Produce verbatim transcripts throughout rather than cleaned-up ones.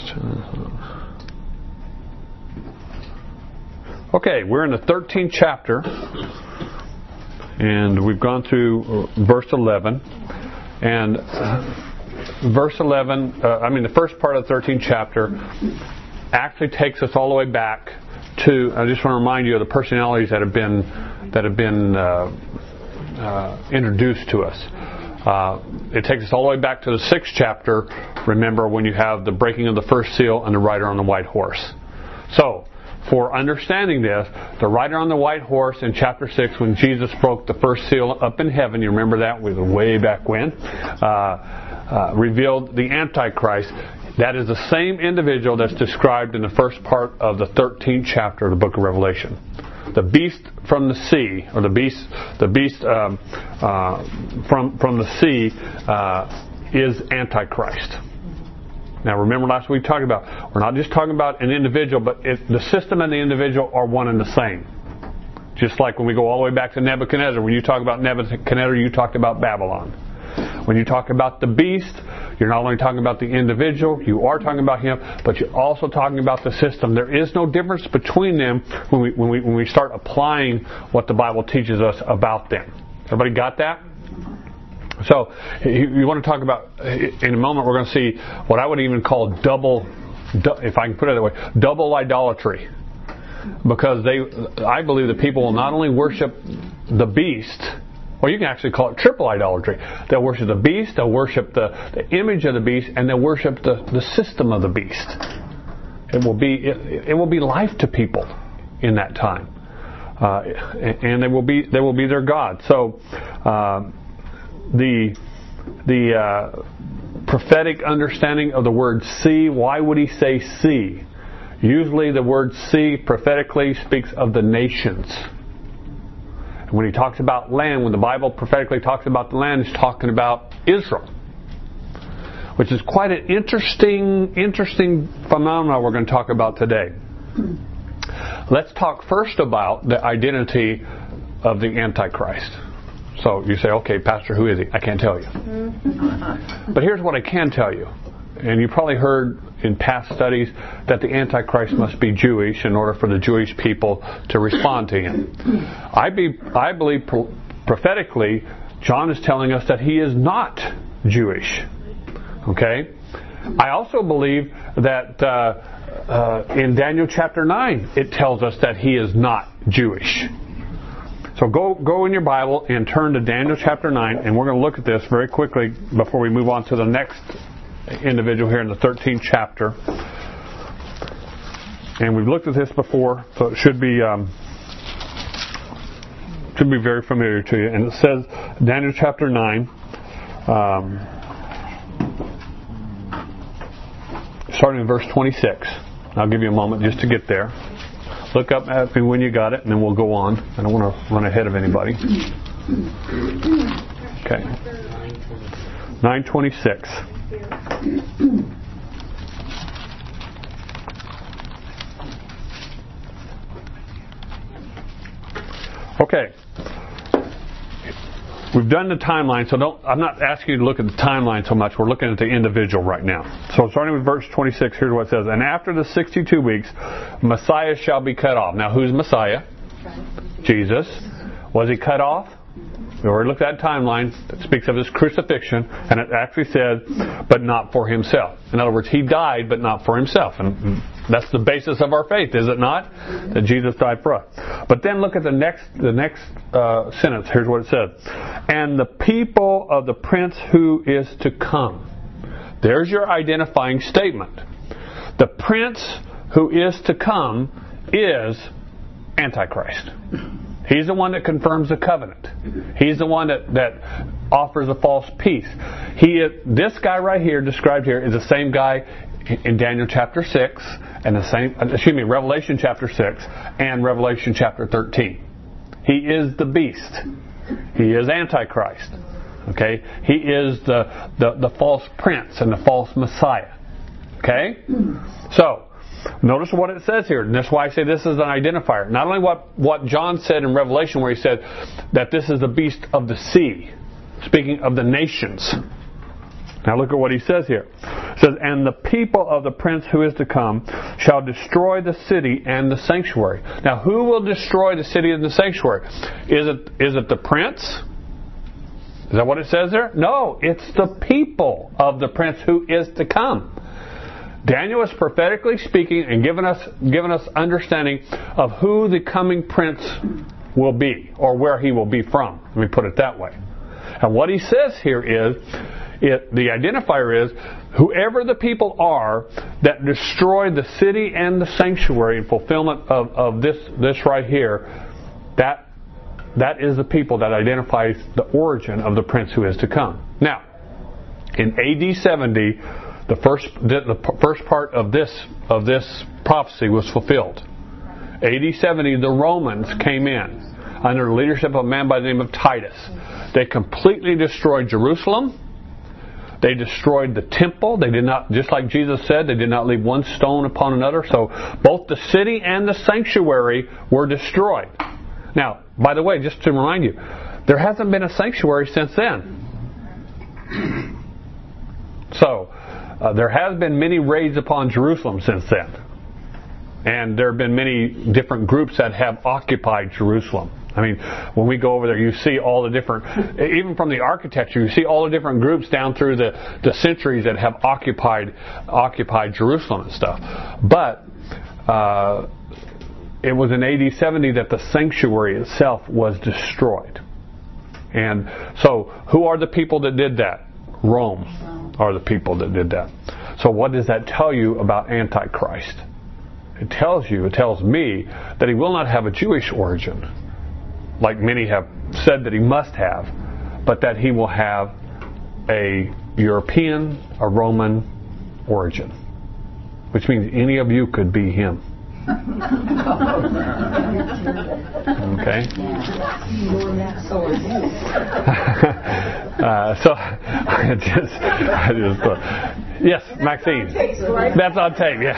Okay, we're in the thirteenth chapter, and we've gone through verse eleven. And verse eleven, uh, I mean the first part of the thirteenth chapter, actually takes us all the way back to. I just want to remind you of the personalities that have been that have been uh, uh, introduced to us. Uh, it takes us all the way back to the sixth chapter. Remember when you have the breaking of the first seal and the rider on the white horse. So, for understanding this, the rider on the white horse in chapter six, when Jesus broke the first seal up in heaven, you remember that? We were way back when. Uh, uh, revealed the Antichrist. That is the same individual that's described in the first part of the thirteenth chapter of the book of Revelation. The beast from the sea, or the beast, the beast um, uh, from from the sea, uh, is Antichrist. Now, remember last week we talked about we're not just talking about an individual, but it, the system and the individual are one and the same. Just like when we go all the way back to Nebuchadnezzar, when you talk about Nebuchadnezzar, you talked about Babylon. When you talk about the beast, you're not only talking about the individual, you are talking about him, but you're also talking about the system. There is no difference between them when we when we when we start applying what the Bible teaches us about them. Everybody got that? So you, you want to talk about, in a moment we're going to see what I would even call double, if I can put it that way, double idolatry. Because they, I believe that people will not only worship the beast, or you can actually call it triple idolatry. They'll worship the beast, they'll worship the, the image of the beast, and they'll worship the, the system of the beast. It will be it, it will be life to people in that time, uh, and they will be they will be their god. So uh, the the uh, prophetic understanding of the word "see." Why would he say "see"? Usually, the word "see" prophetically speaks of the nations. When he talks about land, when the Bible prophetically talks about the land, he's talking about Israel, which is quite an interesting, interesting phenomenon we're going to talk about today. Let's talk first about the identity of the Antichrist. So you say, okay, Pastor, who is he? I can't tell you. But here's what I can tell you. And you probably heard in past studies that the Antichrist must be Jewish in order for the Jewish people to respond to him. I, be, I believe pro- prophetically, John is telling us that he is not Jewish. Okay? I also believe that uh, uh, in Daniel chapter nine, it tells us that he is not Jewish. So go go in your Bible and turn to Daniel chapter nine, and we're going to look at this very quickly before we move on to the next individual here in the thirteenth chapter. And we've looked at this before, so it should be um, should be very familiar to you. And it says, Daniel chapter nine, um, starting in verse twenty-six. I'll give you a moment just to get there. Look up at me when you got it, and then we'll go on. I don't want to run ahead of anybody. Okay. nine twenty-six. Okay. We've done the timeline, so don't. I'm not asking you to look at the timeline so much. We're looking at the individual right now. So starting with verse twenty-six, here's what it says. And after the sixty-two weeks, Messiah shall be cut off. Now, who's Messiah? Jesus. Was he cut off? We already looked at that timeline that speaks of his crucifixion, and it actually said, but not for himself. In other words, he died, but not for himself. And that's the basis of our faith, is it not? That Jesus died for us. But then look at the next the next uh, sentence. Here's what it says. And the people of the prince who is to come. There's your identifying statement. The prince who is to come is Antichrist. He's the one that confirms the covenant. He's the one that, that offers a false peace. He is, this guy right here, described here, is the same guy in Daniel chapter six, and the same, excuse me, Revelation chapter six, and Revelation chapter thirteen. He is the beast. He is Antichrist. Okay? He is the, the, the false prince and the false Messiah. Okay? So, notice what it says here, and that's why I say this is an identifier. Not only what, what John said in Revelation, where he said that this is the beast of the sea, speaking of the nations. Now look at what he says here. It says, and the people of the prince who is to come shall destroy the city and the sanctuary. Now who will destroy the city and the sanctuary? Is it is it the prince? Is that what it says there? No, it's the people of the prince who is to come. Daniel is prophetically speaking and giving us giving us understanding of who the coming prince will be, or where he will be from. Let me put it that way. And what he says here is, it, the identifier is, whoever the people are that destroy the city and the sanctuary in fulfillment of, of this this right here, that that is the people that identifies the origin of the prince who is to come. Now, in A D seventy, the first the first part of this of this prophecy was fulfilled. A D seventy, the Romans came in under the leadership of a man by the name of Titus. They completely destroyed Jerusalem. They destroyed the temple. They did not, just like Jesus said, they did not leave one stone upon another. So both the city and the sanctuary were destroyed. Now, by the way, just to remind you, there hasn't been a sanctuary since then. So, uh, there has been many raids upon Jerusalem since then. And there have been many different groups that have occupied Jerusalem. I mean, when we go over there, you see all the different, even from the architecture, you see all the different groups down through the, the centuries that have occupied occupied Jerusalem and stuff. But uh, it was in A D seventy that the sanctuary itself was destroyed. And so, who are the people that did that? Rome are the people that did that. So what does that tell you about Antichrist? It tells you, it tells me, that he will not have a Jewish origin, like many have said that he must have, but that he will have a European, a Roman origin, which means any of you could be him. Okay. uh, so I just, I just thought, yes, Maxine. That's on tape. Yeah.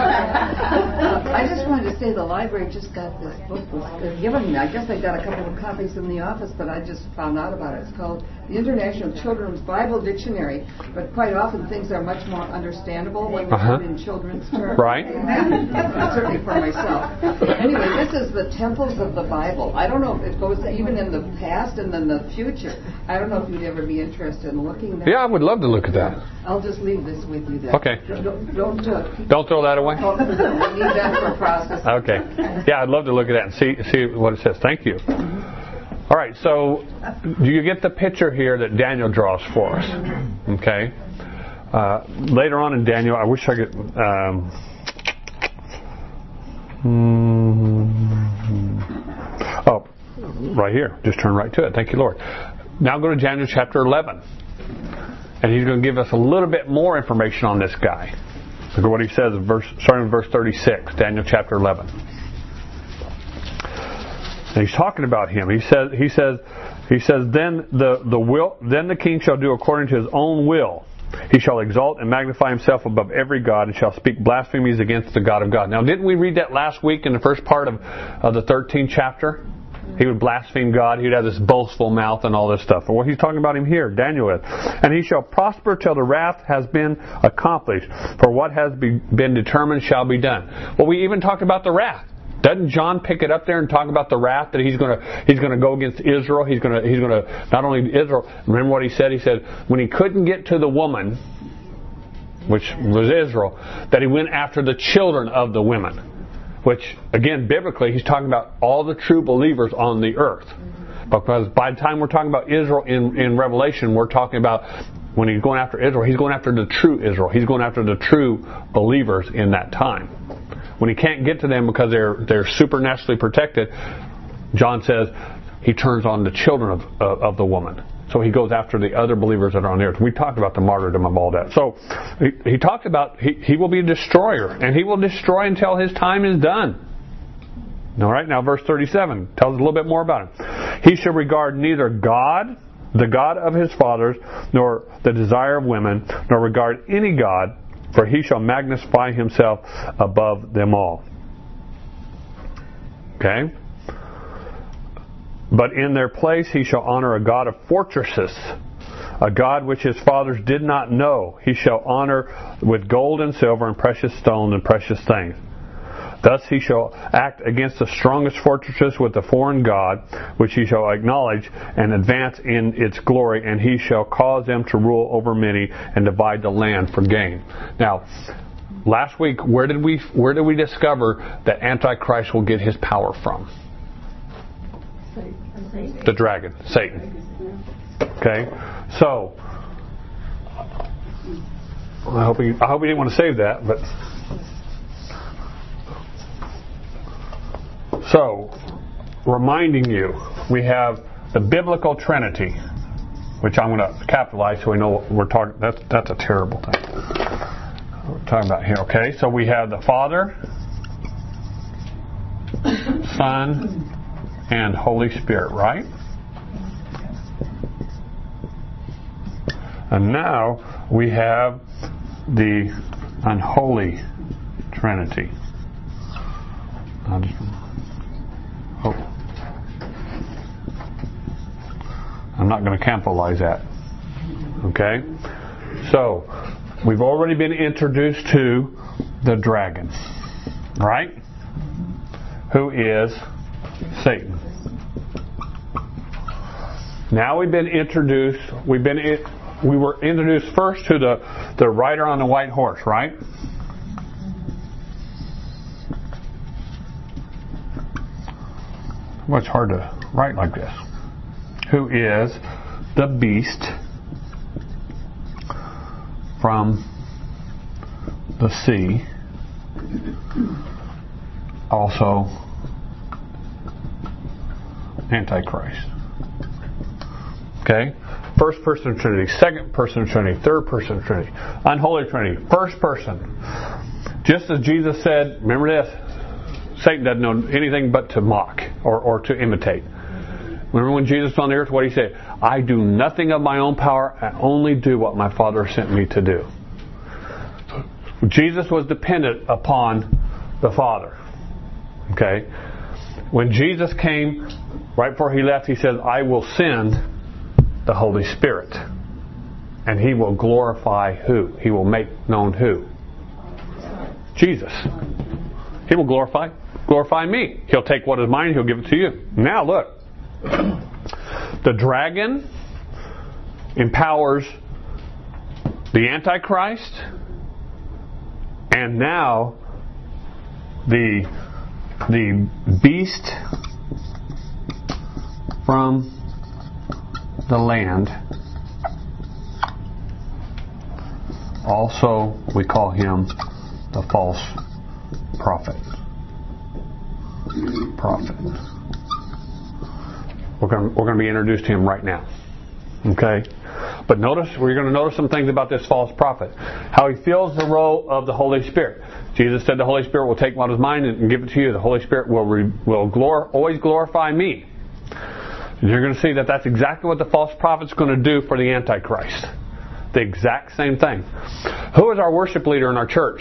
I just wanted to say the library just got this book was given me. I guess I got a couple of copies in the office, but I just found out about it. It's called the International Children's Bible Dictionary. But quite often things are much more understandable when they're uh-huh. put in children's terms. Right. Certainly for myself. Anyway, this is the temples of the Bible. I don't know if it goes even in the past and then the future. I don't know if you'd ever be interested in looking at that. Yeah, I would love to look at that. I'll just leave this with you then. Okay. Don't don't, uh, don't throw that away. Oh, we need that for processing. Okay. Yeah, I'd love to look at that and see see what it says. Thank you. All right. So, do you get the picture here that Daniel draws for us? Okay. Uh, later on in Daniel, I wish I could. Um, mm, oh, right here. Just turn right to it. Thank you, Lord. Now go to Daniel chapter eleven. And he's going to give us a little bit more information on this guy. Look at what he says, verse, starting with verse thirty-six, Daniel chapter eleven. And he's talking about him. He says, he says, he says, then the the will, then the king shall do according to his own will. He shall exalt and magnify himself above every god, and shall speak blasphemies against the God of God. Now, didn't we read that last week in the first part of, of the thirteenth chapter? He would blaspheme God. He would have this boastful mouth and all this stuff. And what he's talking about him here, Daniel is. And he shall prosper till the wrath has been accomplished. For what has be, been determined shall be done. Well, we even talked about the wrath. Doesn't John pick it up there and talk about the wrath that he's going to he's going to go against Israel? He's going to he's going to not only Israel. Remember what he said? He said when he couldn't get to the woman, which was Israel, that he went after the children of the women. Which, again, biblically, he's talking about all the true believers on the earth. Because by the time we're talking about Israel in, in Revelation, we're talking about when he's going after Israel, he's going after the true Israel. He's going after the true believers in that time. When he can't get to them because they're they're supernaturally protected, John says he turns on the children of, of, of the woman. So he goes after the other believers that are on the earth. We talked about the martyrdom of all that. So he, he talks about he, he will be a destroyer, and he will destroy until his time is done. All right, now verse thirty-seven tells us a little bit more about him. He shall regard neither God, the God of his fathers, nor the desire of women, nor regard any God, for he shall magnify himself above them all. Okay? But in their place he shall honor a god of fortresses, a God which his fathers did not know, he shall honor with gold and silver and precious stones and precious things. Thus he shall act against the strongest fortresses with the foreign god, which he shall acknowledge and advance in its glory, and he shall cause them to rule over many and divide the land for gain. Now, last week, where did we where did we discover that Antichrist will get his power from? Satan. The dragon, Satan. Okay, so I hope he, I hope he didn't want to save that, but so reminding you, we have the biblical Trinity, which I'm going to capitalize so we know what we're talking. That's that's a terrible thing we're talking about here. Okay, so we have the Father, Son, and Holy Spirit, right? And now we have the unholy Trinity. I'll just, oh. I'm not going to capitalize that. Okay? So, we've already been introduced to the dragon, right? Who is Satan. Now we've been introduced, we've been we were introduced first to the, the rider on the white horse, right? Well, it's hard to write like this. Who is the beast from the sea, also Antichrist. Okay? First person of Trinity, second person of Trinity, third person of Trinity, unholy Trinity, first person. Just as Jesus said, remember this, Satan doesn't know anything but to mock or, or to imitate. Remember when Jesus was on the earth, what he said? I do nothing of my own power, I only do what my Father sent me to do. Jesus was dependent upon the Father. Okay? When Jesus came, right before he left, he said, I will send the Holy Spirit. And he will glorify who? He will make known who? Jesus. He will glorify glorify me. He'll take what is mine, he'll give it to you. Now look. The dragon empowers the Antichrist, and now the the beast from the land, also we call him the false prophet. Prophet. We're going to, we're going to be introduced to him right now. Okay? But notice, we're going to notice some things about this false prophet. How he fills the role of the Holy Spirit. Jesus said the Holy Spirit will take what is mine and give it to you. The Holy Spirit will re, will glor, always glorify me. And you're going to see that that's exactly what the false prophet's going to do for the Antichrist. The exact same thing. Who is our worship leader in our church?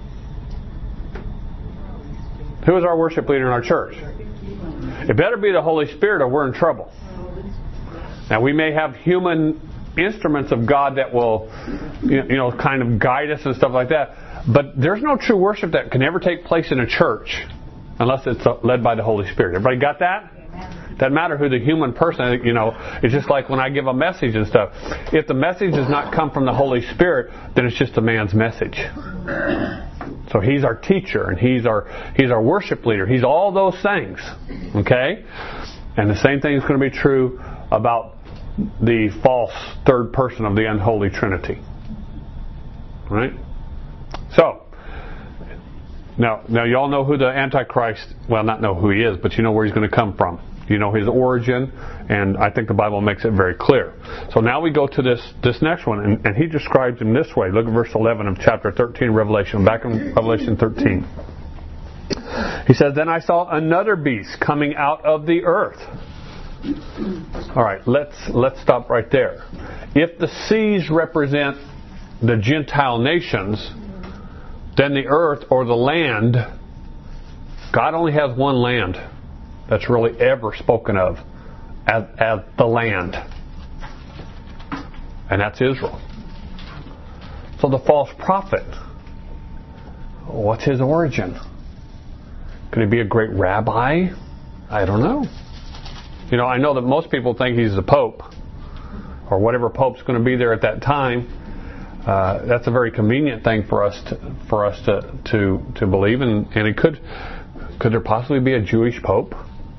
Who is our worship leader in our church? It better be the Holy Spirit or we're in trouble. Now we may have human instruments of God that will, you know, kind of guide us and stuff like that. But there's no true worship that can ever take place in a church unless it's led by the Holy Spirit. Everybody got that? Doesn't matter who the human person, you know, it's just like when I give a message and stuff. If the message does not come from the Holy Spirit, then it's just a man's message. So he's our teacher and he's our he's our worship leader. He's all those things. Okay? And the same thing is going to be true about the false third person of the unholy Trinity. Right? So, now now you all know who the Antichrist, well, not know who he is, but you know where he's going to come from. You know his origin, and I think the Bible makes it very clear. So now we go to this this next one, and, and he describes him this way. Look at verse eleven of chapter thirteen, Revelation. Back in Revelation thirteen. He says, Then I saw another beast coming out of the earth. All right, let's let's stop right there. If the seas represent the Gentile nations, then the earth or the land, God only has one land that's really ever spoken of as, as the land. and that's Israel. So the false prophet, what's his origin? Could he be a great rabbi? I don't know. You know, I know that most people think he's the Pope, or whatever Pope's going to be there at that time. Uh, that's a very convenient thing for us to for us to to, to believe, and, and it could could there possibly be a Jewish Pope?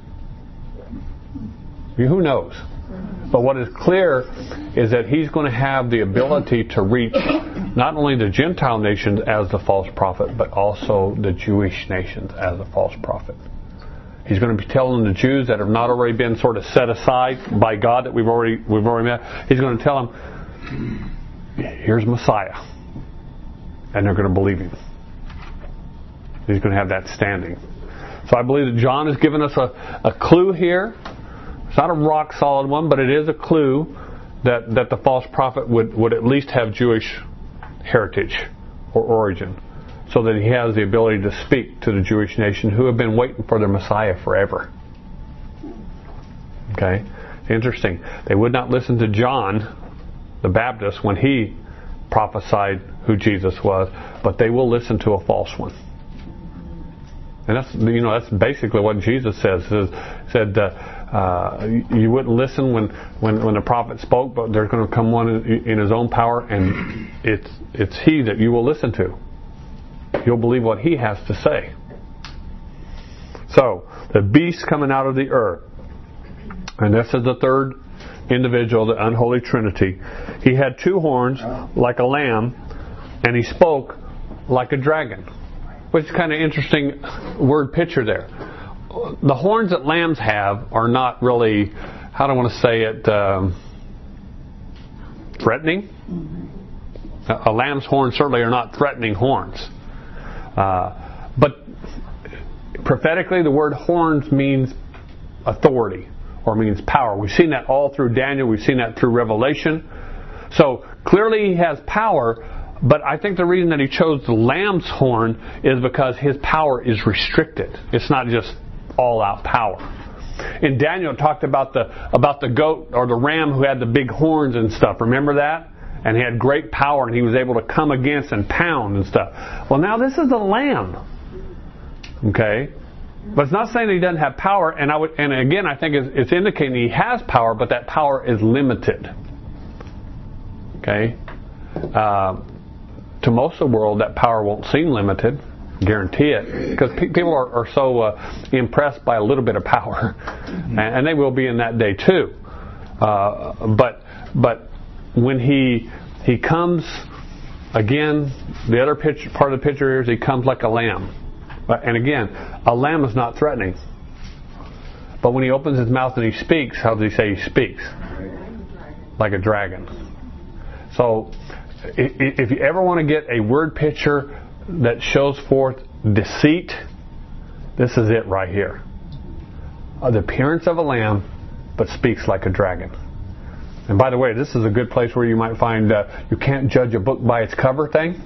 Who knows? But what is clear is that he's going to have the ability to reach not only the Gentile nations as the false prophet, but also the Jewish nations as a false prophet. He's going to be telling the Jews that have not already been sort of set aside by God, that we've already we've already met. He's going to tell them, here's Messiah, and they're going to believe him. He's going to have that standing. So I believe that John has given us a, a clue here. It's not a rock solid one, but it is a clue that, that the false prophet would, would at least have Jewish heritage or origin, so that he has the ability to speak to the Jewish nation who have been waiting for their Messiah forever. Okay? Interesting. They would not listen to John the Baptist when he prophesied who Jesus was, but they will listen to a false one. And that's, you know, that's basically what Jesus says. Says said, uh, uh, you wouldn't listen when, when, when the prophet spoke, but there's going to come one in, in his own power, and it's it's he that you will listen to. You'll believe what he has to say. So, the beast coming out of the earth. And this is the third individual, the unholy trinity. He had two horns like a lamb, and he spoke like a dragon. Which is kind of interesting word picture there. The horns that lambs have are not really, how do I want to say it, um, threatening. A lamb's horns certainly are not threatening horns. Uh, but prophetically, the word horns means authority, or means power. We've seen that all through Daniel. We've seen that through Revelation. So clearly he has power, but I think the reason that he chose the lamb's horn is because his power is restricted. It's not just all-out power. In Daniel, it talked about the about the goat or the ram who had the big horns and stuff. Remember that? And he had great power, and he was able to come against and pound and stuff. Well, now this is the lamb. Okay? But it's not saying that he doesn't have power, and I would, and again, I think it's, it's indicating he has power, but that power is limited. Okay? Uh, to most of the world, that power won't seem limited. Guarantee it. Because pe- people are, are so uh, impressed by a little bit of power. And, and they will be in that day too. Uh, but but when he he comes, again, the other picture, part of the picture here is he comes like a lamb. And again, a lamb is not threatening. But when he opens his mouth and he speaks, how does he say he speaks? Like a dragon. So, if you ever want to get a word picture that shows forth deceit, this is it right here. The appearance of a lamb, but speaks like a dragon. And by the way, this is a good place where you might find uh, you can't judge a book by its cover thing.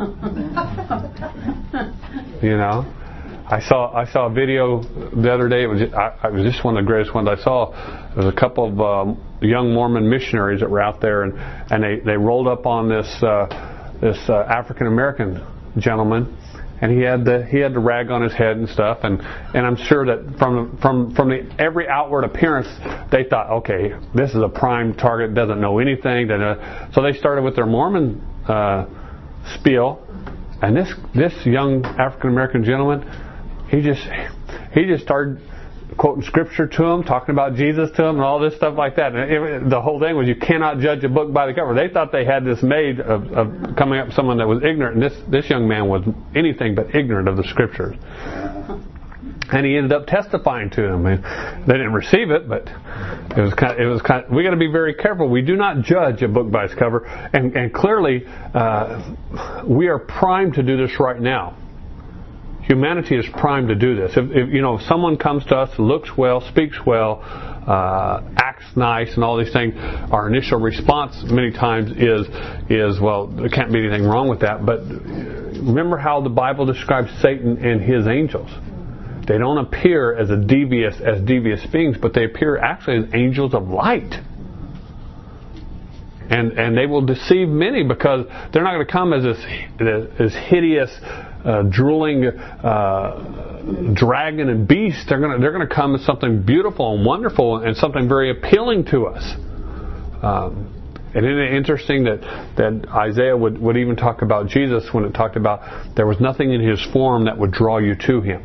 You know, I saw I saw a video the other day. It was just, I, it was just one of the greatest ones I saw. There was a couple of um, young Mormon missionaries that were out there, and, and they, they rolled up on this uh, this uh, African American gentleman, and he had the he had the rag on his head and stuff, and, and I'm sure that from from from the every outward appearance they thought, okay, this is a prime target, doesn't know anything. So they started with their Mormon uh, spiel, and this this young African American gentleman, he just he just started quoting scripture to him, talking about Jesus to him, and all this stuff like that. And it, the whole thing was, you cannot judge a book by the cover. They thought they had this made of, of coming up with someone that was ignorant, and this this young man was anything but ignorant of the scriptures. And he ended up testifying to them. And they didn't receive it, but it was kind of, it was kind of, we got to be very careful. We do not judge a book by its cover, and and clearly uh, we are primed to do this right now. Humanity is primed to do this. If, if you know, if someone comes to us, looks well, speaks well, uh, acts nice, and all these things, our initial response many times is is well, there can't be anything wrong with that. But remember how the Bible describes Satan and his angels. They don't appear as a devious as devious beings, but they appear actually as angels of light. And and they will deceive many because they're not going to come as this as hideous, uh, drooling uh, dragon and beast. They're going to they're going to come as something beautiful and wonderful and something very appealing to us. Um, and isn't it interesting that that Isaiah would, would even talk about Jesus when it talked about there was nothing in his form that would draw you to him.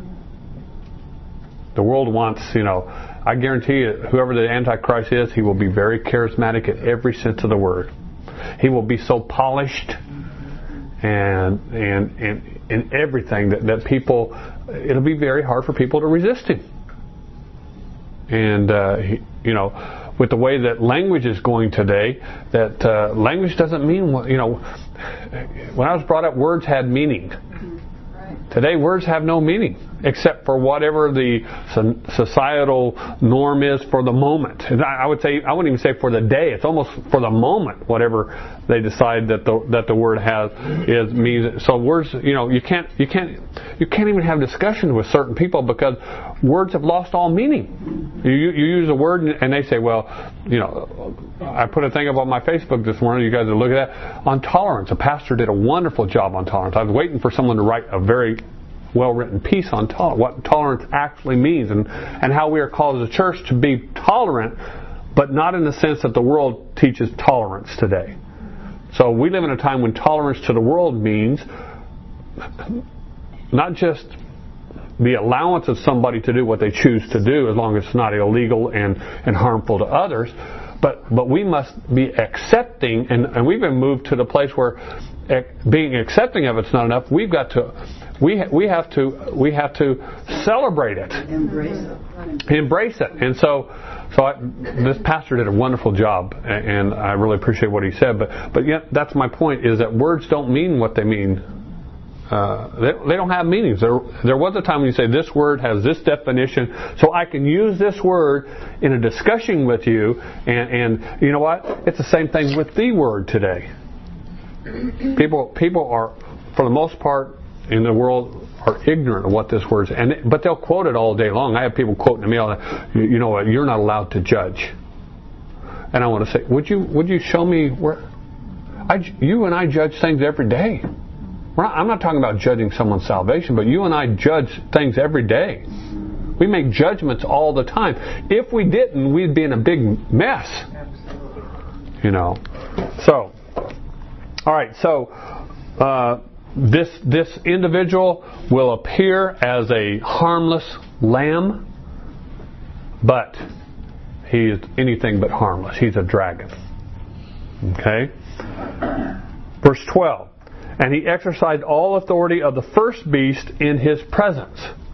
The world wants, you know, I guarantee you, whoever the Antichrist is, he will be very charismatic in every sense of the word. He will be so polished and and and in everything that, that people, it'll be very hard for people to resist him. And uh, he, you know, with the way that language is going today, that uh, language doesn't mean what, you know. When I was brought up, words had meaning. Today, words have no meaning except for whatever the societal norm is for the moment. And I would say, I wouldn't even say for the day. It's almost for the moment. Whatever they decide that the that the word has is means. So words, you know, you can't you can't you can't even have discussions with certain people because words have lost all meaning. You you use a word and they say, well, you know, I put a thing up on my Facebook this morning. You guys are looking at that on tolerance. A pastor did a wonderful job on tolerance. I was waiting for someone to write a very well-written piece on tolerance, what tolerance actually means, and, and how we are called as a church to be tolerant, but not in the sense that the world teaches tolerance today. So we live in a time when tolerance to the world means not just the allowance of somebody to do what they choose to do, as long as it's not illegal and, and harmful to others, but but we must be accepting, and, and we've been moved to the place where being accepting of it's not enough. We've got to we ha, we have to we have to celebrate it, embrace it, embrace it. And so so I, this pastor did a wonderful job, and I really appreciate what he said. But but yet that's my point, is that words don't mean what they mean. Uh, they, they don't have meanings. There, there was a time when you say this word has this definition, so I can use this word in a discussion with you, and, and you know what? It's the same thing with the word today. People, people are, for the most part, in the world, are ignorant of what this word is, and but they'll quote it all day long. I have people quoting to me all the, you, you know what? You're not allowed to judge, and I want to say, would you, would you show me where? I, you and I judge things every day. We're not, I'm not talking about judging someone's salvation, but you and I judge things every day. We make judgments all the time. If we didn't, we'd be in a big mess. You know. So, all right. So, uh, this this individual will appear as a harmless lamb, but he is anything but harmless. He's a dragon. Okay. Verse twelve. And he exercised all authority of the first beast in his presence.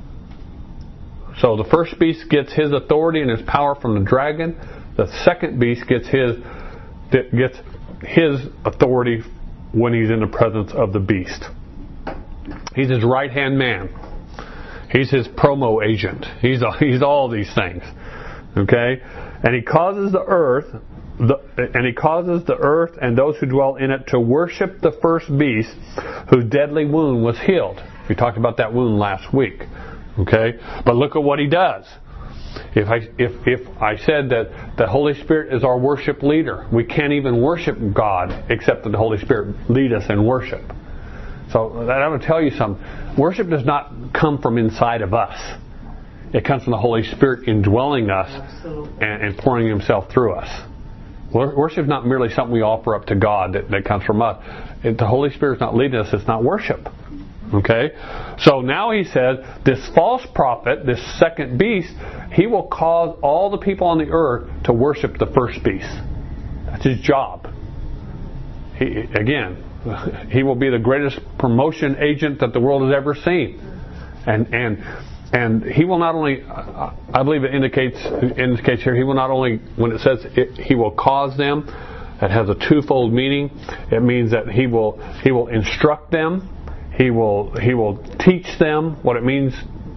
So the first beast gets his authority and his power from the dragon. The second beast gets his gets his authority when he's in the presence of the beast. He's his right-hand man. He's his promo agent. He's a, he's all these things. Okay? And he causes the earth The, and he causes the earth and those who dwell in it to worship the first beast whose deadly wound was healed. We talked about that wound last week. Okay? But look at what he does. If I if if I said that the Holy Spirit is our worship leader, we can't even worship God except that the Holy Spirit lead us in worship. So I'm going to tell you something. Worship does not come from inside of us. It comes from the Holy Spirit indwelling us and, and pouring Himself through us. Worship is not merely something we offer up to God that, that comes from us. If the Holy Spirit is not leading us, it's not worship. Okay? So now he says, this false prophet, this second beast, he will cause all the people on the earth to worship the first beast. That's his job. He, again, he will be the greatest promotion agent that the world has ever seen. And and And he will not only, I believe it indicates indicates here, he will not only, when it says it, he will cause them, it has a twofold meaning. It means that he will he will instruct them, he will he will teach them what it means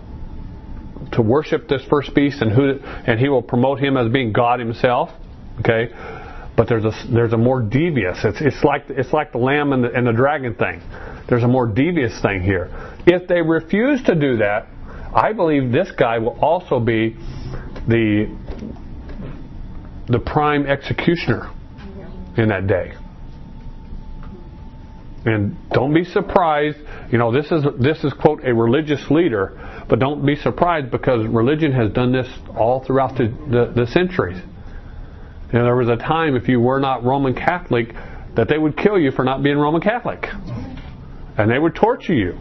to worship this first beast, and who and he will promote him as being God Himself. Okay, but there's a there's a more devious. It's it's like it's like the lamb and the, and the dragon thing. There's a more devious thing here. If they refuse to do that, I believe this guy will also be the the prime executioner in that day. And don't be surprised, you know, this is, this is, quote, a religious leader, but don't be surprised because religion has done this all throughout the, the, the centuries. And there was a time, if you were not Roman Catholic, that they would kill you for not being Roman Catholic. And they would torture you.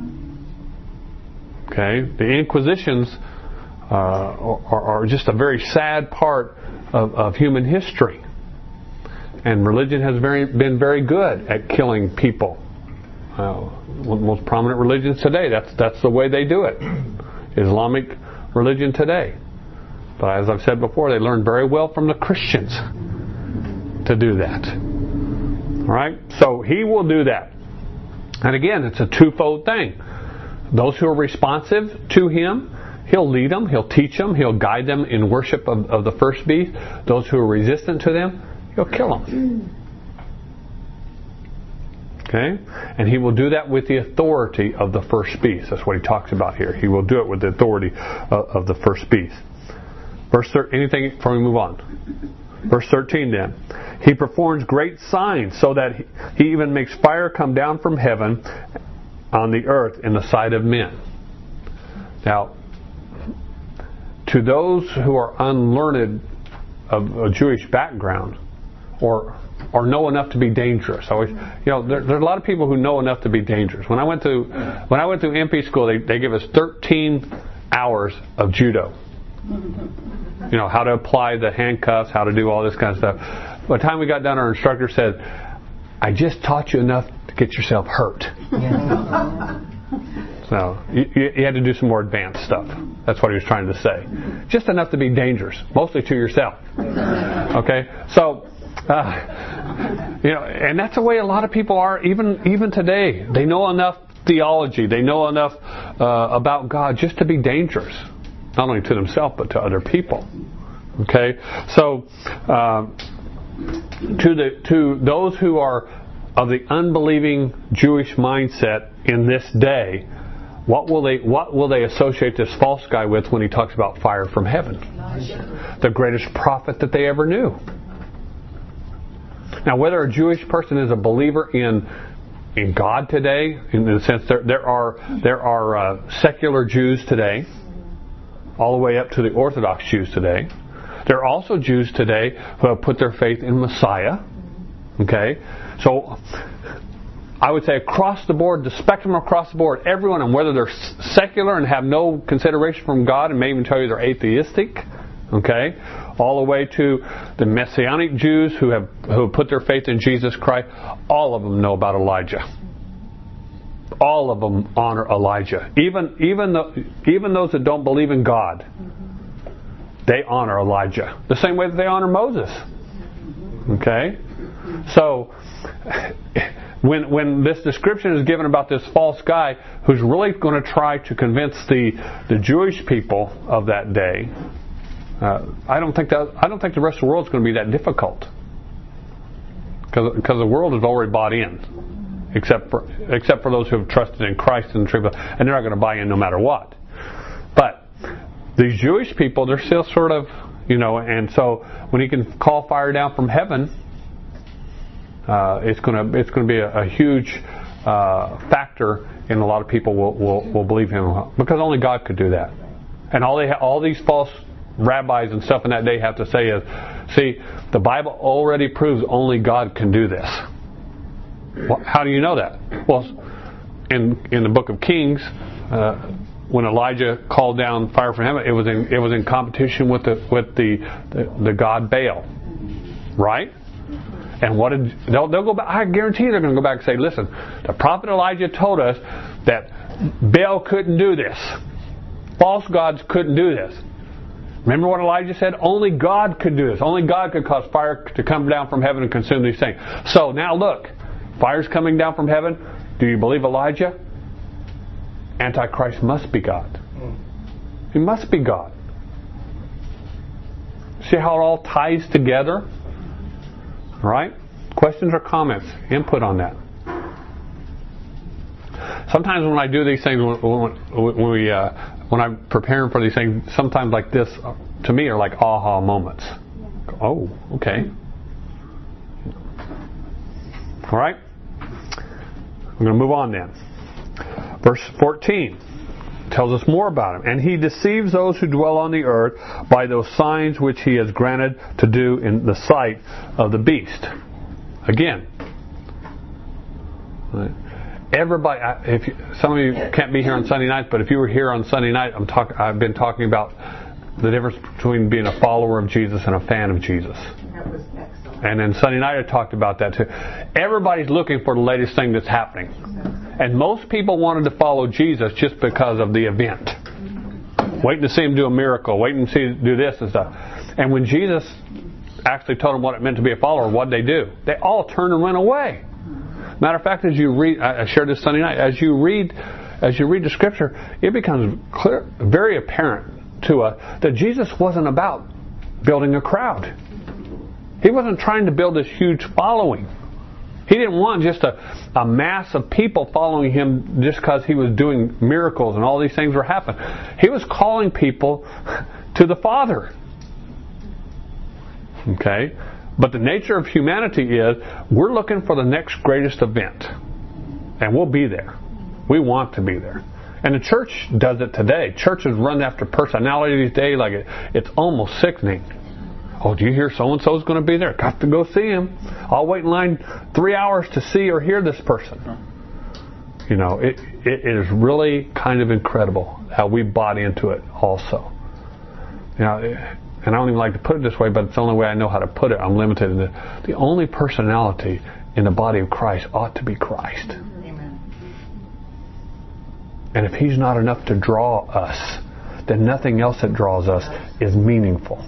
Okay? The Inquisitions uh, are, are just a very sad part of, of human history. And religion has very, been very good at killing people. Uh, one of the most prominent religions today, that's, that's the way they do it. Islamic religion today. But as I've said before, they learned very well from the Christians to do that. Alright? So he will do that. And again, it's a twofold thing. Those who are responsive to him, he'll lead them, he'll teach them, he'll guide them in worship of, of the first beast. Those who are resistant to them, he'll kill them. Okay? And he will do that with the authority of the first beast. That's what he talks about here. He will do it with the authority of, of the first beast. Verse thirteen, anything before we move on? Verse thirteen then. He performs great signs so that he, he even makes fire come down from heaven on the earth in the sight of men. Now, to those who are unlearned of a Jewish background, or or know enough to be dangerous. I always, you know, there, there's a lot of people who know enough to be dangerous. When I went to when I went to M P school, they they give us thirteen hours of judo. You know, how to apply the handcuffs, how to do all this kind of stuff. By the time we got done, our instructor said, "I just taught you enough to get yourself hurt." So you, you had to do some more advanced stuff. That's what he was trying to say. Just enough to be dangerous, mostly to yourself. Okay, so. Uh, you know, and that's the way a lot of people are, even even today. They know enough theology, they know enough uh, about God just to be dangerous, not only to themselves but to other people. Okay, so uh, to the to those who are of the unbelieving Jewish mindset in this day, what will they what will they associate this false guy with when he talks about fire from heaven? The greatest prophet that they ever knew. Now, whether a Jewish person is a believer in in God today, in the sense there there are there are uh, secular Jews today, all the way up to the Orthodox Jews today. There are also Jews today who have put their faith in Messiah. Okay, so I would say across the board, the spectrum across the board, everyone, and whether they're secular and have no consideration from God, and may even tell you they're atheistic. Okay, all the way to the Messianic Jews who have who have put their faith in Jesus Christ. All of them know about Elijah. All of them honor Elijah. Even even the, even those that don't believe in God, they honor Elijah the same way that they honor Moses. Okay, so when when this description is given about this false guy who's really going to try to convince the the Jewish people of that day. Uh, I don't think that I don't think the rest of the world is going to be that difficult, because because the world is already bought in, except for except for those who have trusted in Christ and the truth, and they're not going to buy in no matter what. But these Jewish people, they're still sort of, you know, and so when he can call fire down from heaven, uh, it's going to it's going to be a, a huge uh, factor, and a lot of people will, will will believe him because only God could do that, and all they ha- all these false rabbis and stuff in that day have to say is, see, the Bible already proves only God can do this. Well, how do you know that? Well, in in the book of Kings, uh, when Elijah called down fire from heaven, it was in it was in competition with the with the the, the god Baal, right? And what did they'll they'll go back? I guarantee they're going to go back and say, listen, the prophet Elijah told us that Baal couldn't do this, false gods couldn't do this. Remember what Elijah said? Only God could do this. Only God could cause fire to come down from heaven and consume these things. So now look, fire's coming down from heaven. Do you believe Elijah? Antichrist must be God. He must be God. See how it all ties together? All right? Questions or comments? Input on that. Sometimes when I do these things, when, when we, uh, when I'm preparing for these things, sometimes like this, to me, are like aha moments. Oh, okay. All right? We're going to move on then. Verse fourteen tells us more about him. And he deceives those who dwell on the earth by those signs which he has granted to do in the sight of the beast. Again, everybody. If you, some of you can't be here on Sunday night, but if you were here on Sunday night, I'm talk, I've been talking about the difference between being a follower of Jesus and a fan of Jesus. That was excellent. And then Sunday night I talked about that too. Everybody's looking for the latest thing that's happening. And most people wanted to follow Jesus just because of the event. Waiting to see him do a miracle, waiting to see him do this and stuff. And when Jesus actually told them what it meant to be a follower, what did they do? They all turned and went away. Matter of fact, as you read, I shared this Sunday night, as you read, as you read the Scripture, it becomes clear, very apparent to us that Jesus wasn't about building a crowd. He wasn't trying to build this huge following. He didn't want just a, a mass of people following him just because he was doing miracles and all these things were happening. He was calling people to the Father. Okay? But the nature of humanity is we're looking for the next greatest event. And we'll be there. We want to be there. And the church does it today. Churches run after personality these days like it, it's almost sickening. Oh, do you hear so-and-so's going to be there? Got to go see him. I'll wait in line three hours to see or hear this person. You know, it, it is really kind of incredible how we bought into it also. You know, and I don't even like to put it this way, but it's the only way I know how to put it. I'm limited in it. The only personality in the body of Christ ought to be Christ. Amen. And if he's not enough to draw us, then nothing else that draws us is meaningful.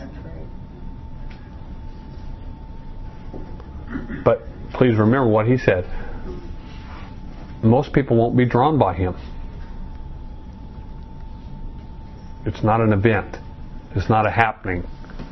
But please remember what he said. Most people won't be drawn by him. It's not an event. It's not a happening.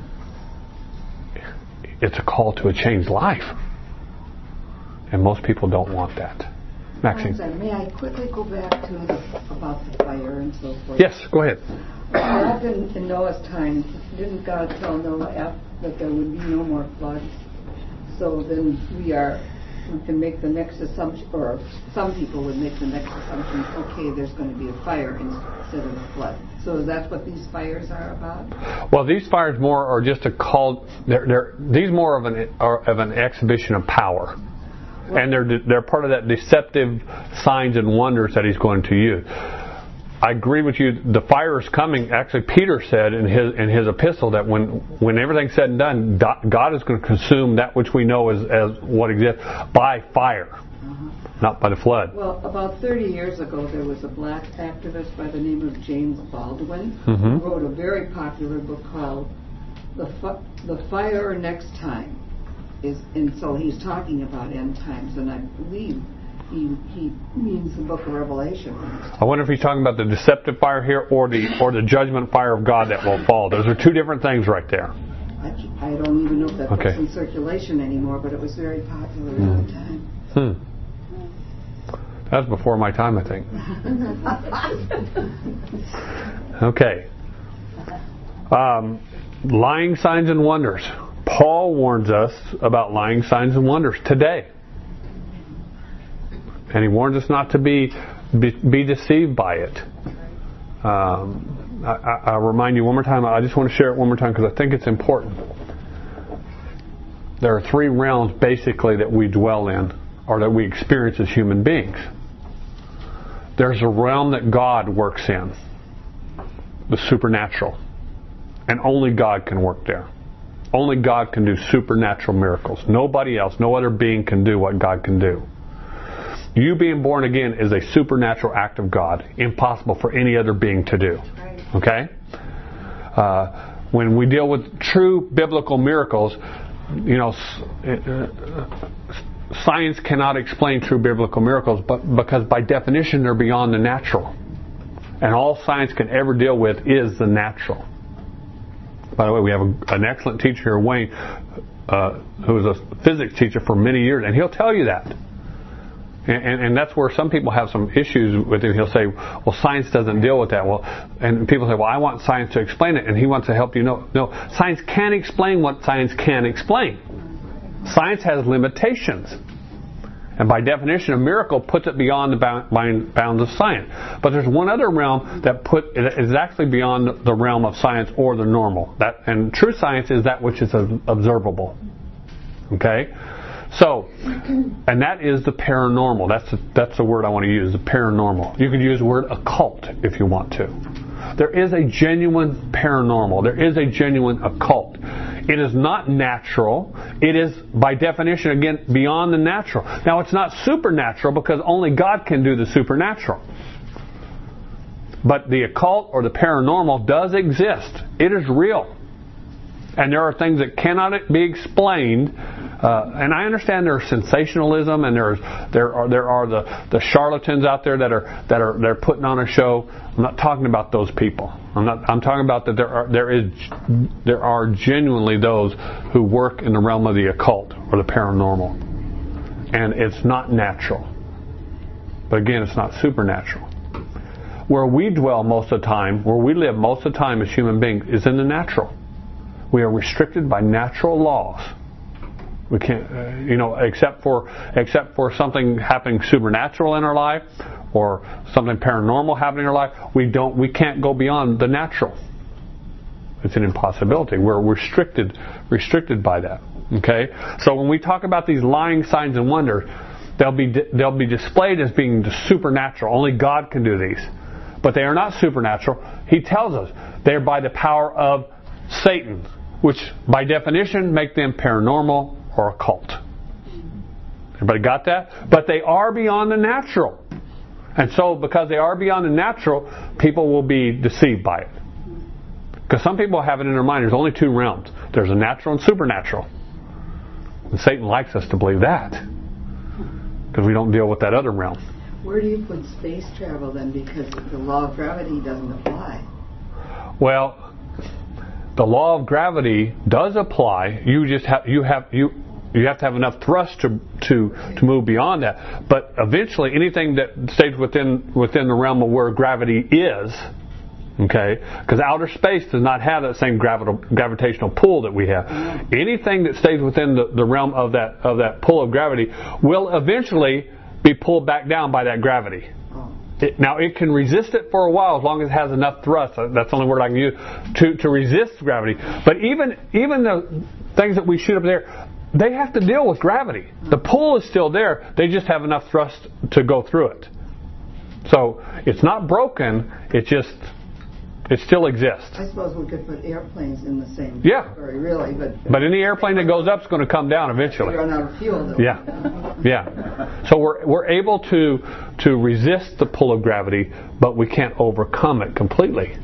It's a call to a changed life. And most people don't want that. Maxine. May I quickly go back to the, about the fire and so forth? Yes, go ahead. Back in, in Noah's time, didn't God tell Noah that there would be no more floods? So then we are, we can make the next assumption, or some people would make the next assumption, okay, there's going to be a fire instead of a flood. So is that what these fires are about? Well, these fires more are just a call, they're, they're, these more of an, are of an exhibition of power. Well, and they're, they're part of that deceptive signs and wonders that he's going to use. I agree with you. The fire is coming. Actually, Peter said in his in his epistle that when when everything's said and done, God is going to consume that which we know as, as what exists by fire, uh-huh. not by the flood. Well, about thirty years ago, there was a black activist by the name of James Baldwin mm-hmm. who wrote a very popular book called "The Fi- The Fire Next Time." Is and so he's talking about end times, and I believe. He, he means the book of Revelation. I wonder if he's talking about the deceptive fire here or the or the judgment fire of God that will fall. Those are two different things right there. I, I don't even know if that okay. was in circulation anymore, but it was very popular mm. at the time. Hmm. That was before my time, I think. Okay. Um, lying signs and wonders. Paul warns us about lying signs and wonders today. And he warns us not to be be, be deceived by it. Um, I, I, I'll remind you one more time. I just want to share it one more time because I think it's important. There are three realms basically that we dwell in or that we experience as human beings. There's a realm that God works in, the supernatural. And only God can work there. Only God can do supernatural miracles. Nobody else, no other being can do what God can do. You being born again is a supernatural act of God, impossible for any other being to do. Okay? Uh, when we deal with true biblical miracles, you know, uh, science cannot explain true biblical miracles, but because by definition they're beyond the natural, and all science can ever deal with is the natural. By the way, we have a, an excellent teacher here, Wayne, uh, who was a physics teacher for many years, and he'll tell you that. And, and, and that's where some people have some issues with him. He'll say, well, science doesn't deal with that. Well, and people say, well, I want science to explain it. And he wants to help you know. No, science can't explain what science can explain. Science has limitations. And by definition, a miracle puts it beyond the bounds of science. But there's one other realm that put is actually beyond the realm of science or the normal. That and true science is that which is observable. Okay? So, and that is the paranormal. That's the, that's the word I want to use, the paranormal. You can use the word occult if you want to. There is a genuine paranormal. There is a genuine occult. It is not natural. It is, by definition, again, beyond the natural. Now, it's not supernatural because only God can do the supernatural. But the occult or the paranormal does exist. It is real. And there are things that cannot be explained. Uh, and I understand there's sensationalism, and there's there are there are the, the charlatans out there that are that are they're putting on a show. I'm not talking about those people. I'm not. I'm talking about that there are there is there are genuinely those who work in the realm of the occult or the paranormal, and it's not natural. But again, it's not supernatural. Where we dwell most of the time, where we live most of the time as human beings, is in the natural. We are restricted by natural laws. We can't, uh, you know, except for except for something happening supernatural in our life, or something paranormal happening in our life. We don't, we can't go beyond the natural. It's an impossibility. We're restricted, restricted by that. Okay. So when we talk about these lying signs and wonders, they'll be they'll be displayed as being the supernatural. Only God can do these, but they are not supernatural. He tells us they're by the power of Satan, which by definition make them paranormal or occult. Everybody got that? But they are beyond the natural. And so because they are beyond the natural, people will be deceived by it. Because some people have it in their mind, there's only two realms. There's a natural and supernatural. And Satan likes us to believe that. Because we don't deal with that other realm. Where do you put space travel then? Because the law of gravity doesn't apply. Well, the law of gravity does apply. You just have you have you you have to have enough thrust to to to move beyond that. But eventually, anything that stays within within the realm of where gravity is, okay, because outer space does not have that same gravi- gravitational pull that we have. Anything that stays within the, the realm of that of that pull of gravity will eventually be pulled back down by that gravity. It, now, it can resist it for a while as long as it has enough thrust. That's the only word I can use to, to resist gravity. But even even the things that we shoot up there, they have to deal with gravity. The pull is still there. They just have enough thrust to go through it. So it's not broken. It just it still exists. I suppose we could put airplanes in the same yeah. category, really. But but any airplane that goes up is going to come down eventually. Run out of fuel, though. Yeah, yeah. So we're we're able to to resist the pull of gravity, but we can't overcome it completely.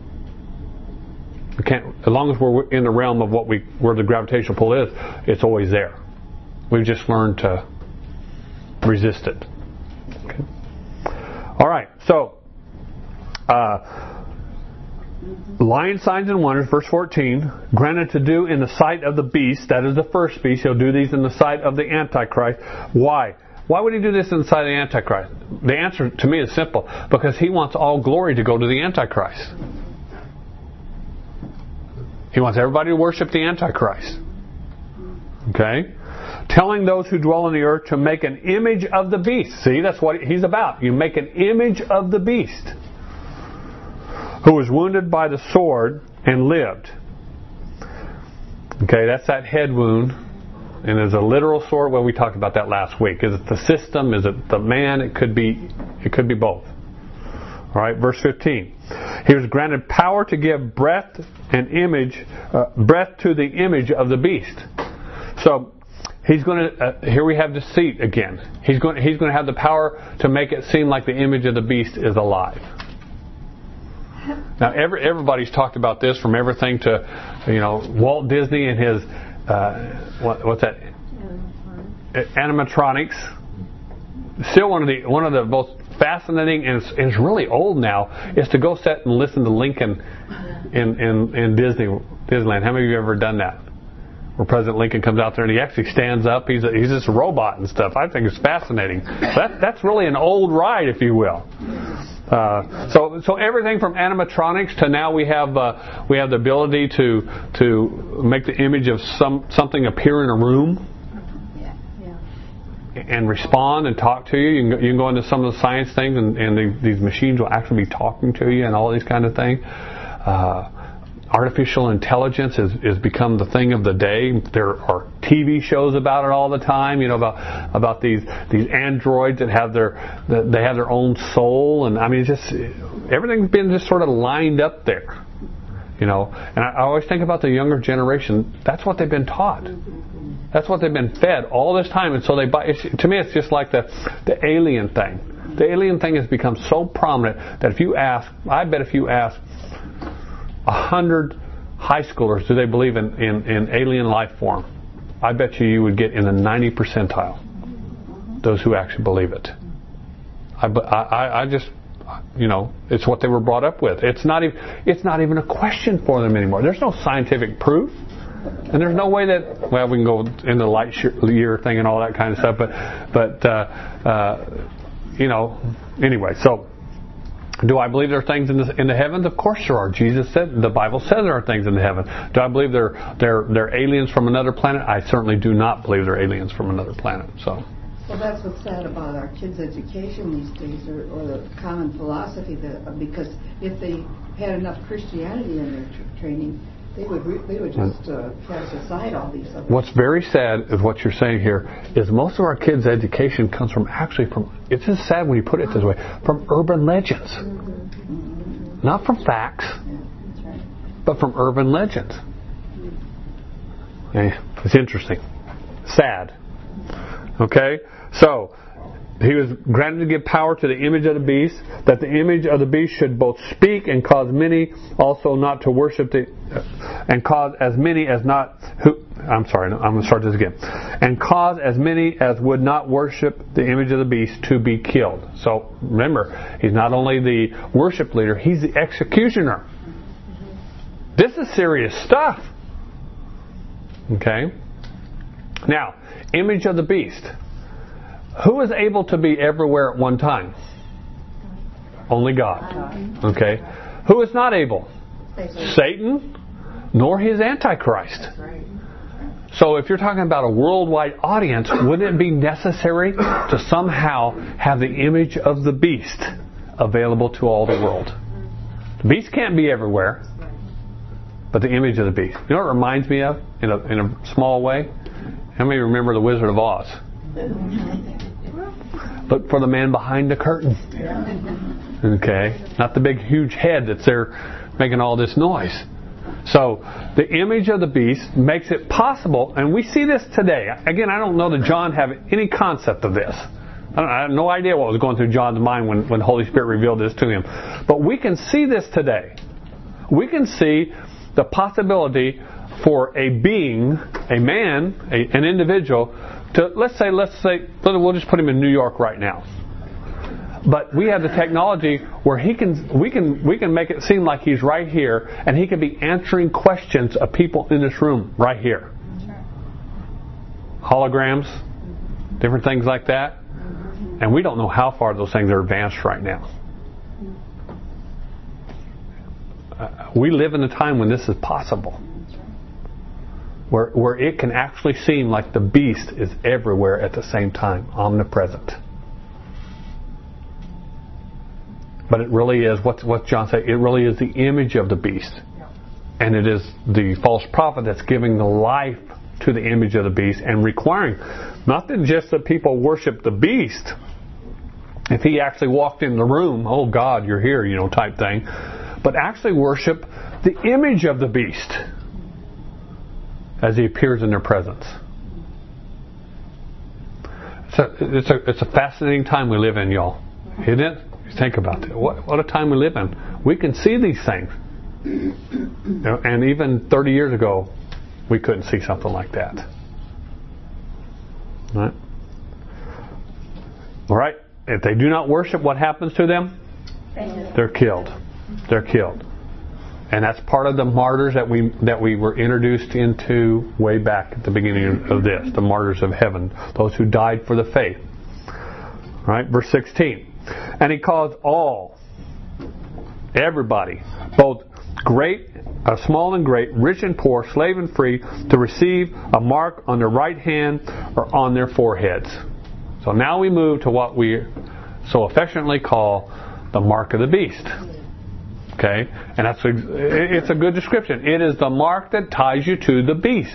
We can't, as long as we're in the realm of what we where the gravitational pull is, it's always there. We've just learned to resist it. Okay. All right. So. Uh, Lying signs and wonders, verse fourteen, granted to do in the sight of the beast, that is the first beast. He'll do these in the sight of the Antichrist. Why? Why would he do this in the sight of the Antichrist? The answer to me is simple. Because he wants all glory to go to the Antichrist. He wants everybody to worship the Antichrist. Okay? Telling those who dwell on the earth to make an image of the beast. See, that's what he's about. You make an image of the beast, who was wounded by the sword and lived. Okay, that's that head wound. And is a literal sword. Well, we talked about that last week. Is it the system? Is it the man? It could be. It could be both. All right, verse fifteen. He was granted power to give breath and image, uh, breath to the image of the beast. So he's going to. Uh, here we have deceit again. He's going. He's going to have the power to make it seem like the image of the beast is alive. Now, every, everybody's talked about this, from everything to, you know, Walt Disney and his, uh, what, what's that? Animatronics. Still one of the one of the most fascinating, and it's, and it's really old now, is to go sit and listen to Lincoln in, in, in Disney Disneyland. How many of you have ever done that? Where President Lincoln comes out there and he actually stands up. He's a, he's this robot and stuff. I think it's fascinating. That, that's really an old ride, if you will. Uh, so, so everything from animatronics to now we have uh, we have the ability to to make the image of some something appear in a room. Yeah, yeah. and respond and talk to you. You can go, you can go into some of the science things, and, and the, these machines will actually be talking to you and all these kind of things. Uh, artificial intelligence has, has become the thing of the day. There are T V shows about it all the time. You know, about about these these androids that have their that they have their own soul, and I mean, it's just everything's been just sort of lined up there. You know, and I, I always think about the younger generation. That's what they've been taught. That's what they've been fed all this time, and so they buy. It's, to me, it's just like the the alien thing. The alien thing has become so prominent that if you ask, I bet if you ask a hundred high schoolers, do they believe in, in, in alien life form? I bet you you would get in the ninety percentile. Those who actually believe it. I, I, I just, you know, it's what they were brought up with. It's not even it's not even a question for them anymore. There's no scientific proof. And there's no way that, well, we can go into the light year thing and all that kind of stuff, but, but uh, uh, you know, anyway, so do I believe there are things in the, in the heavens? Of course there are. Jesus said, the Bible says there are things in the heavens. Do I believe they're, they're, they're aliens from another planet? I certainly do not believe they're aliens from another planet, so. Well, that's what's sad about our kids' education these days, or, or the common philosophy, that because if they had enough Christianity in their tra- training, They would re- they would just uh, cast aside all these other. What's very sad is what you're saying here is most of our kids' education comes from actually from. It's just sad when you put it this way, from urban legends, mm-hmm. not from facts, yeah, that's right. but from urban legends. Okay. It's interesting, sad. Okay, so. He was granted to give power to the image of the beast, that the image of the beast should both speak and cause many also not to worship the, and cause as many as not who. I'm sorry, I'm going to start this again. And cause as many as would not worship the image of the beast to be killed. So remember, he's not only the worship leader, he's the executioner. This is serious stuff. Okay. Now, image of the beast. Who is able to be everywhere at one time? Only God. Okay. Who is not able? Satan, nor his Antichrist. So if you're talking about a worldwide audience, wouldn't it be necessary to somehow have the image of the beast available to all the world? The beast can't be everywhere, but the image of the beast. You know what it reminds me of in a, in a small way? How many remember the Wizard of Oz? Look for the man behind the curtain. Okay? Not the big huge head that's there making all this noise. So, the image of the beast makes it possible, and we see this today. Again, I don't know that John had any concept of this. I, don't, I have no idea what was going through John's mind when, when the Holy Spirit revealed this to him. But we can see this today. We can see the possibility for a being, a man, a, an individual, to let's say, let's say, we'll just put him in New York right now. But we have the technology where he can, we can, we can make it seem like he's right here, and he can be answering questions of people in this room right here. Holograms, different things like that, and we don't know how far those things are advanced right now. Uh, we live in a time when this is possible. Where, where it can actually seem like the beast is everywhere at the same time, omnipresent. But it really is, what, what John said, it really is the image of the beast. And it is the false prophet that's giving the life to the image of the beast and requiring, not that just that people worship the beast. If he actually walked in the room, oh God, you're here, you know, type thing. But actually worship the image of the beast as he appears in their presence. It's a, it's a, it's a fascinating time we live in, y'all. Isn't it? Think about it. What, what a time we live in. We can see these things. You know, and even thirty years ago, we couldn't see something like that. All right? All right. If they do not worship, what happens to them? They're killed. They're killed. And that's part of the martyrs that we that we were introduced into way back at the beginning of this, the martyrs of heaven, those who died for the faith. All right, verse sixteen. And he caused all, everybody, both great, uh, small and great, rich and poor, slave and free, to receive a mark on their right hand or on their foreheads. So now we move to what we so affectionately call the mark of the beast. Okay? And that's a, it's a good description. It is the mark that ties you to the beast.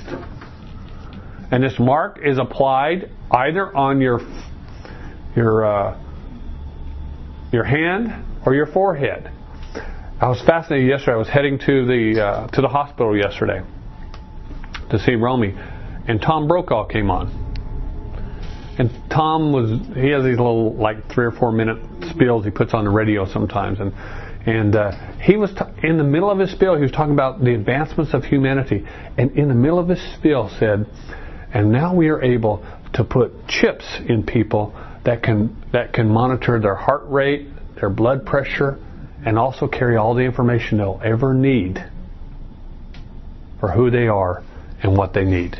And this mark is applied either on your your uh, your hand or your forehead. I was fascinated yesterday. I was heading to the uh, to the hospital yesterday to see Romy, and Tom Brokaw came on. And Tom was he has these little like three or four minute spills he puts on the radio sometimes, and and uh, he was t- in the middle of his spiel. He was talking about the advancements of humanity, and in the middle of his spiel said, and now we are able to put chips in people that can that can monitor their heart rate, their blood pressure, and also carry all the information they'll ever need for who they are and what they need.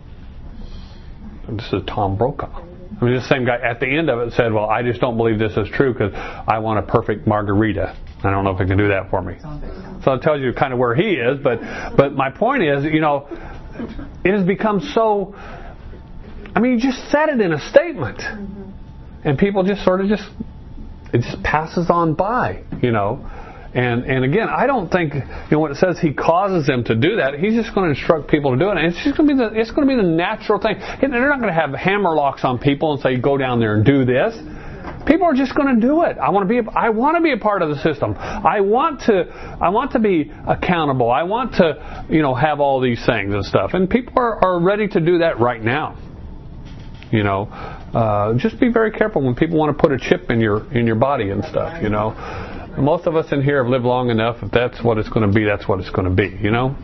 And this is Tom Brokaw. I mean, this same guy at the end of it said, well, I just don't believe this is true because I want a perfect margarita. I don't know if it can do that for me. So it tells you kind of where he is. But, but my point is, you know, it has become so... I mean, you just said it in a statement. And people just sort of just... It just passes on by, you know. And and again, I don't think, you know, when it says he causes them to do that, he's just going to instruct people to do it. And it's just going to be the it's going to be the natural thing. They're not going to have hammer locks on people and say, go down there and do this. People are just going to do it. I want to be a, I want to be a part of the system. I want to I want to be accountable. I want to, you know, have all these things and stuff. And people are, are ready to do that right now. You know, uh, just be very careful when people want to put a chip in your in your body and stuff. You know, most of us in here have lived long enough. If that's what it's going to be, that's what it's going to be. You know.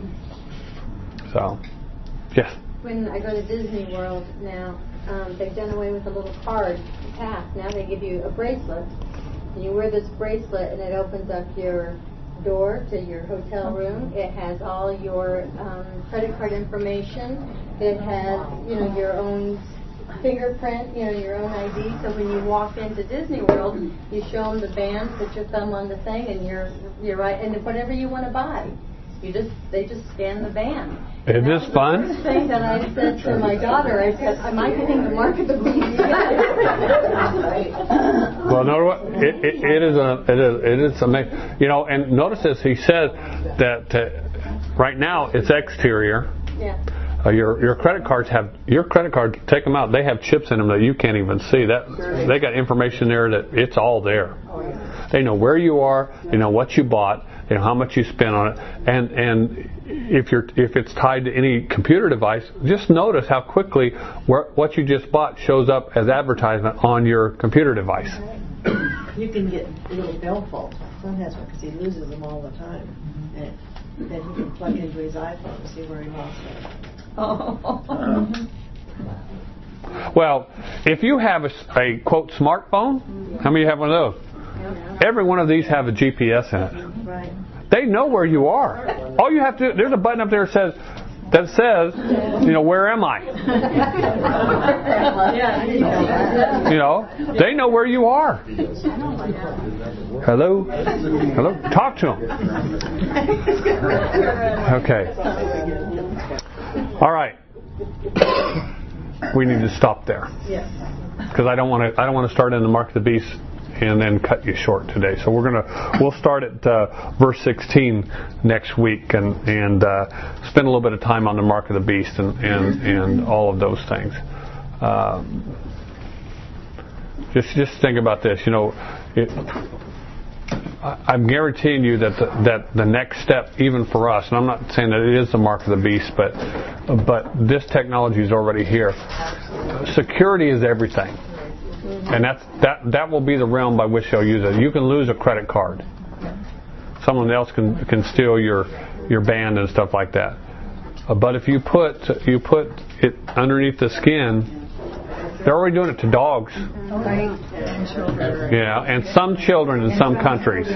So, yes. When I go to Disney World now, um, they've done away with a little card to pass. Now they give you a bracelet, and you wear this bracelet, and it opens up your door to your hotel room. It has all your um, credit card information. It has, you know, your own fingerprint, you know, your own I D. So when you walk into Disney World, you show them the band, put your thumb on the thing, and you're you're right. And whatever you want to buy, you just they just scan the band. Is this fun? The first thing that I said to my daughter, I said, "Am I getting the mark of the beast?" Well, no, it, it, it is a it is it is amazing. You know, and notice this. He said that uh, right now it's exterior. Yeah. Uh, your your credit cards have your credit card. Take them out. They have chips in them that you can't even see. That they got information there that it's all there. They know where you are. They know what you bought. They know how much you spent on it. And and if you're if it's tied to any computer device, just notice how quickly where, what you just bought shows up as advertisement on your computer device. You can get little billfolds. My son has one because he loses them all the time. And then he can plug into his iPhone to see where he lost it. Oh. Well, if you have a, a quote smartphone, how many of you have one of those? Every one of these have a G P S in it. Right. They know where you are. All you have to do, there's a button up there that says, that says, you know, where am I? You know, they know where you are. Hello? Hello? Talk to them. Okay. All right. We need to stop there. Because I don't want to. I don't want to start in the mark of the beast and then cut you short today. So we're gonna. We'll start at uh, verse sixteen next week and and uh, spend a little bit of time on the mark of the beast and and, and all of those things. Um, just just think about this. You know, it, I'm guaranteeing you that the, that the next step, even for us, and I'm not saying that it is the mark of the beast, but but this technology is already here. Security is everything, and that's that that will be the realm by which they'll use it. You can lose a credit card. Someone else can can steal your your band and stuff like that. Uh, but if you put you put it underneath the skin. They're already doing it to dogs. Yeah, and some children in some countries.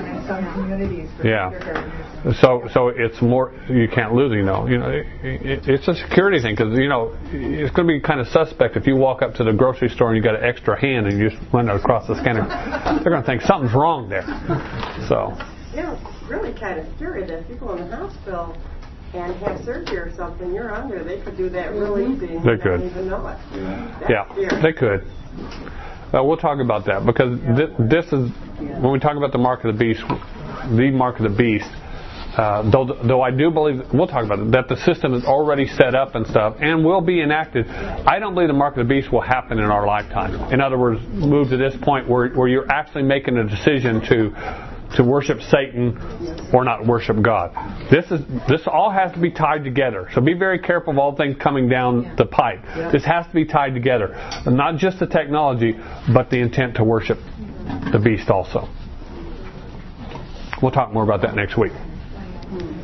Yeah. So so it's more, you can't lose, you know. You know, it, it, it's a security thing because, you know, it's going to be kind of suspect if you walk up to the grocery store and you got an extra hand and you just run across the scanner. They're going to think something's wrong there. So. You know, it's really kind of scary that if you go in the hospital and have surgery or something, you're under. They could do that really easy and They you could. don't even know it. That's Yeah, scary. they could. Uh, we'll talk about that because th- this is when we talk about the mark of the beast, the mark of the beast. Uh, though, though I do believe, we'll talk about it, that the system is already set up and stuff and will be enacted. I don't believe the mark of the beast will happen in our lifetime. In other words, move to this point where, where you're actually making a decision to to worship Satan or not worship God. This is this all has to be tied together. So be very careful of all things coming down the pipe. This has to be tied together. Not just the technology, but the intent to worship the beast also. We'll talk more about that next week.